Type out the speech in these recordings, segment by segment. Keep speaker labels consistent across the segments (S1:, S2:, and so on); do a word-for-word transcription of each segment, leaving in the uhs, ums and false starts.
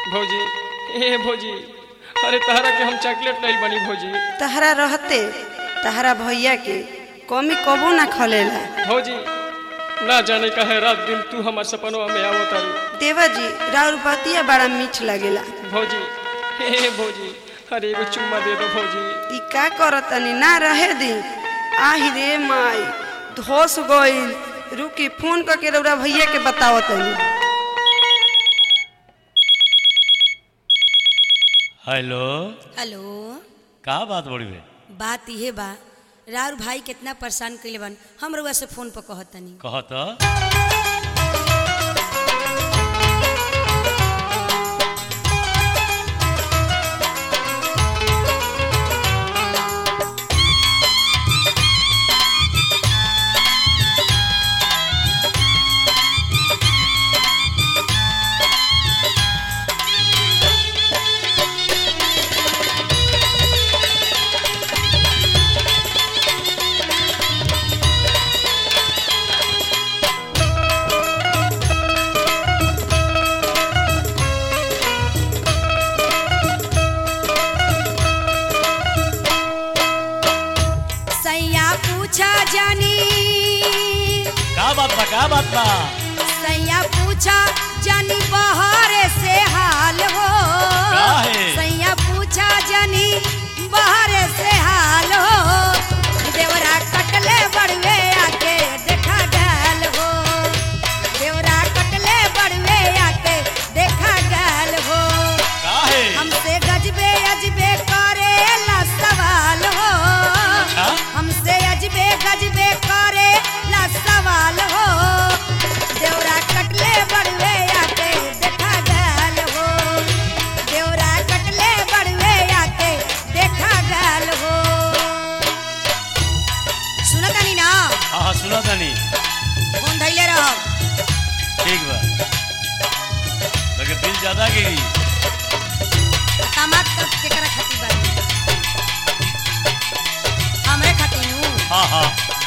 S1: भौजी ए भौजी अरे तहरा के हम चॉकलेट नहीं बनी भौजी।
S2: तहरा रहते तहरा भैया के कमी कबो ना खलेला।
S1: भौजी ना जाने कहे रात दिन तू हमार सपनवा में आवत तारू।
S2: देवा जी राउर बतिया बड़ा मीठ लगेला।
S1: भौजी ए भौजी अरे एगो चुम्मा दे दो भौजी।
S2: ई का करतनी ना रहे दी। आही रे माई धोस गइल। रुकी फोन करके रउरा भैया के बतावतनी।
S3: हेलो
S4: हेलो
S3: का बात बड़ी बे?
S4: बात इहे बा राउर भाई कितना परेशान कइले बन हम रउआ से फोन पर कहतनी।
S3: कहत
S4: जानी
S3: का बात बा का बात बा?
S4: सैया पूछा जानी बहरे से हाल हो।
S3: काहे?
S4: सैया पूछा जानी बहरे से हाल हो। देवरा कटले बड़वे आके देखा गाल हो। देवरा कटले बड़वे आके देखा गाल हो।
S3: काहे?
S4: हमसे गजबे अजबे करेला सवाल हो।
S3: अच्छा?
S4: हमसे अजबे गजबे करे ला सवाल हो। देवरा कटले बड़वे आके देखा गाल हो। देवरा कटले बड़वे आके देखा गाल हो। सुनतानी ना?
S3: हाँ हाँ सुना तानी।
S4: फोन धैले रहो।
S3: ठीक बा लगे बिल ज्यादा गिरी।
S4: तमाक कर केकरा खाती बानी? हमरे खाती नु।
S3: हाँ हाँ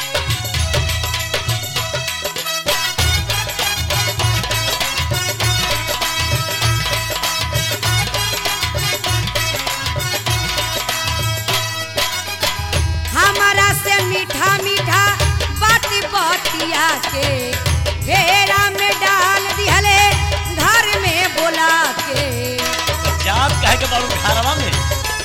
S4: हमारा से मीठा मीठा बात बतिया के फेरा में डाल दिहले घर में बोला के।
S3: जात कहे के बारू घरवा में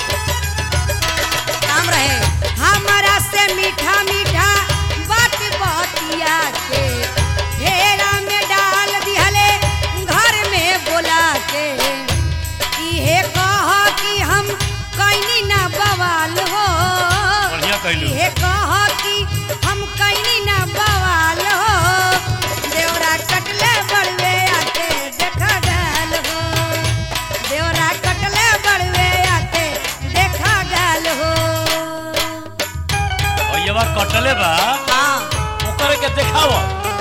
S4: काम रहे। हमारा से मीठा मीठा बात बतिया के फेरा में डाल दिहले घर में बोला के। इहे कह कि हम कइनी ना बवाल हो।
S3: बढ़िया कइलू।
S4: इहे कह कि हम कइनी ना बवाल हो। देवरा कटले बड़वे आके देखा गाल हो। देवरा कटले बड़वे आके देखा गाल हो।
S3: भैया कटले बा
S4: हाँ
S3: ओकरे के देखाव।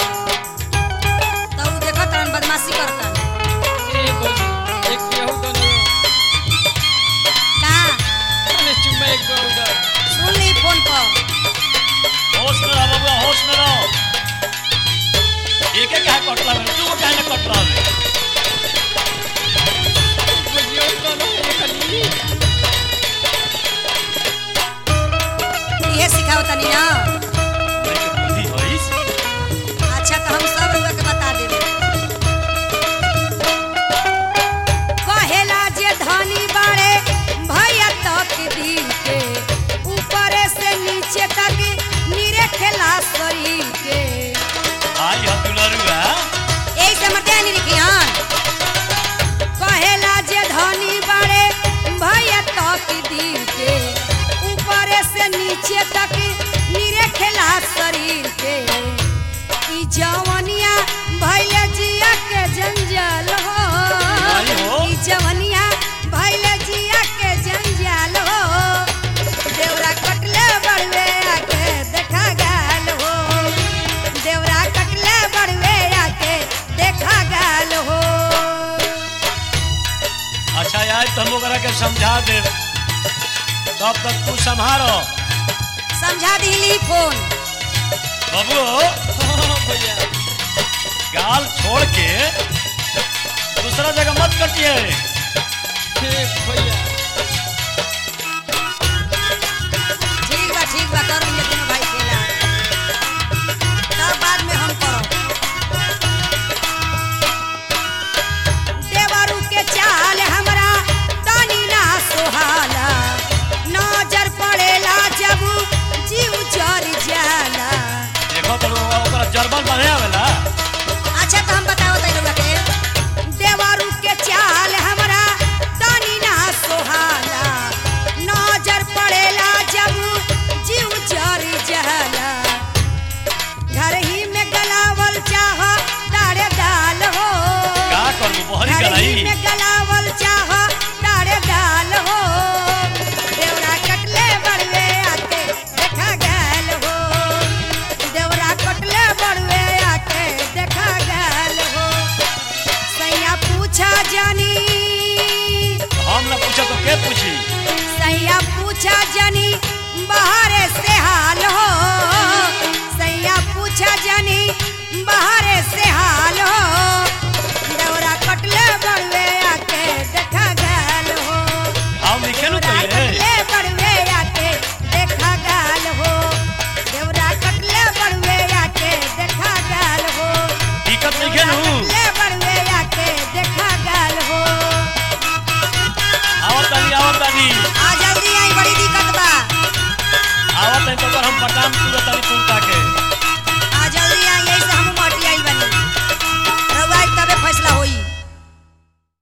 S4: तो उ देखो तन बदमाशी करता
S1: ए भौजी एक केहू तो ना
S4: का
S1: अरे चुम्मा एक दो उधर।
S4: सुन ली फोन पर।
S3: होश में रहो बाबू होश में रहो। एक एक कहे कटला में तू कहे ना कटला में।
S1: भौजी और तो ना खाली
S4: ये सिखाओ तनी ना।
S3: नहीं के बुद्धि होइस।
S4: अच्छा तो हम सब लोग के बता देबे। कहेला जे धनी बाड़े भैया तक दिल के ऊपर से नीचे तक निरेखेला शरीर के।
S3: आई हो दुलरुआ
S4: यही से मते निरखियान। कहेला जे धनी बाड़े भैया तक दिल के ऊपर से नीचे तक निरेखेला शरीर के। ई जवनिया भइले जिया के जंजाल हो।
S3: आई हो।
S4: ई जवनिया भइले जिया के जंजाल हो। देवरा कटले बड़वे आके देखा गाल हो। देवरा कटले बड़वे आके देखा गाल हो।
S3: अच्छा यार तुम ओकरा के समझा दे तब तक तू संभारो।
S4: समझा दिली फोन।
S3: बाबू
S1: हाँ भैया
S3: गाल छोड़ के दूसरा जगह मत कटिए।
S1: ठीक भैया
S4: ठीक बा ठीक बा करो ये दोनों भाई खेला तब बाद में हम करो देवरू के चाल हमरा तानी ना सोहाला नजर पड़ेला जब जीव चर जाला
S3: देखो तो ओकरा जर्मन बने आवेला।
S4: अच्छा तो हम बताओ तैयार के देवरू के चाल हमरा तानी ना सोहाला नजर पड़ेला जब जीव चर जाला घर ही में गलावल चाह तारे डाल हो
S3: का करबू बहरी
S4: घर
S3: गलाई
S4: ही में गलावल चाह तारे डाल हो देवरा कटले बड़वे आके देखा गैल हो देवरा कटले बड़वे आके देखा गैल हो सैया पूछा जानी
S3: हम ना पूछा तो के पूछी
S4: सैया पूछा जानी बाहरे से हाल हो सैया पूछा जानी बाहरे से हाल हो देवरा कटले बड़वे आके देखा गैल हो
S3: हम लिखे नु
S4: देवरा
S3: पहले
S4: कटले बड़वे आके देखा गैल हो देवरा कटले बड़वे आके देखा गैल हो
S3: दिक्कत लिखे नु
S4: कटले बड़वे आके देखा गैल हो
S3: आवत तानी आवत तानी
S4: आ जल्दी आई बड़ी दिक्कत बा
S3: आवत है तो हम पटाम पूरा तानी पूरा